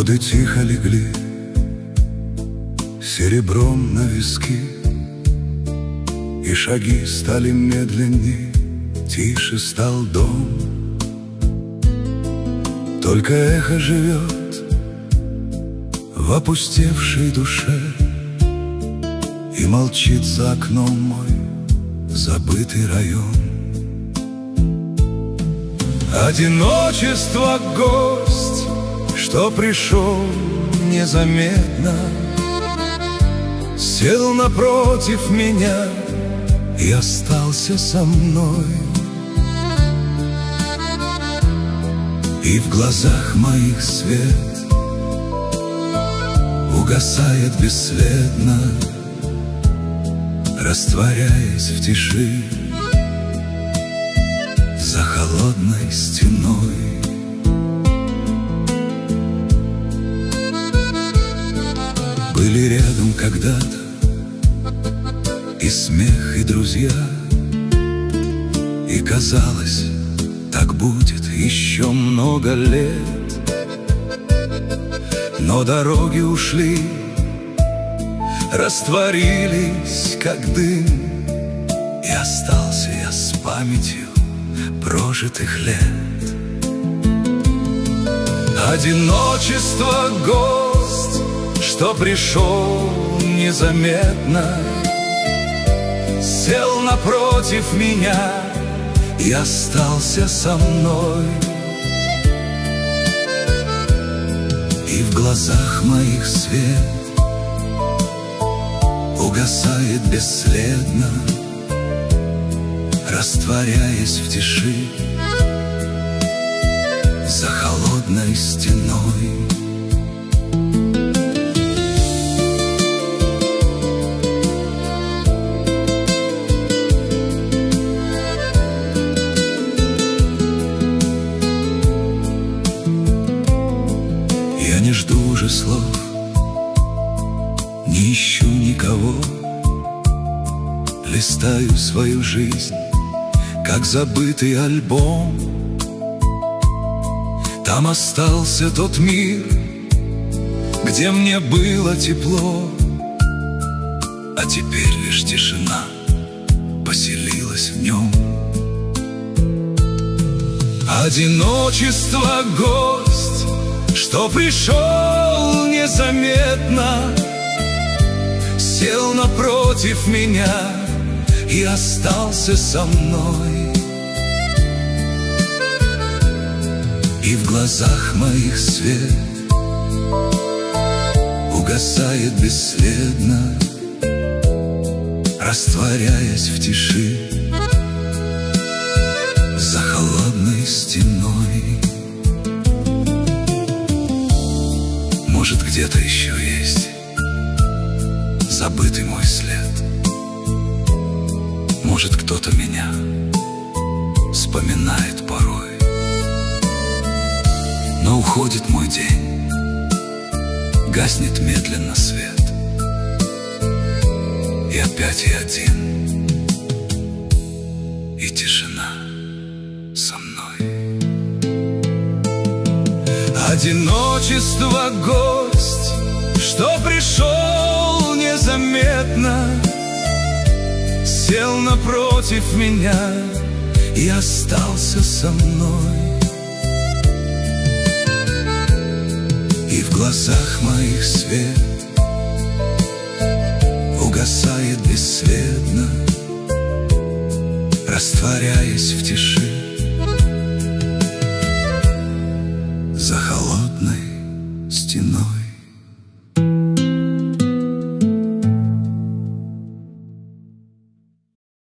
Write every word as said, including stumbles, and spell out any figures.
Годы тихо легли серебром на виски, и шаги стали медленней, тише стал дом. Только эхо живет в опустевшей душе, и молчит за окном мой забытый район. Одиночество — гость, что пришел незаметно, сел напротив меня и остался со мной. И в глазах моих свет угасает бесследно, растворяясь в тиши за холодной стеной. Были рядом когда-то и смех, и друзья, и казалось, так будет еще много лет. Но дороги ушли, растворились, как дым, и остался я с памятью прожитых лет. Одиночество — гость, что пришел незаметно, сел напротив меня и остался со мной. И в глазах моих свет угасает бесследно, растворяясь в тиши за холодной стеной. Я не жду уже слов, не ищу никого, листаю свою жизнь, как забытый альбом. Там остался тот мир, где мне было тепло, а теперь лишь тишина поселилась в нем. Одиночество — гость, что пришел незаметно, сел напротив меня и остался со мной. И в глазах моих свет угасает бесследно, растворяясь в тиши за холодной стеной. Может, где-то еще есть забытый мой след. Может, кто-то меня вспоминает порой. Но уходит мой день, гаснет медленно свет, и опять я один, и тишина со мной. Одиночество — гость, что пришел незаметно, сел напротив меня и остался со мной. И в глазах моих свет угасает бесследно, растворяясь в тиши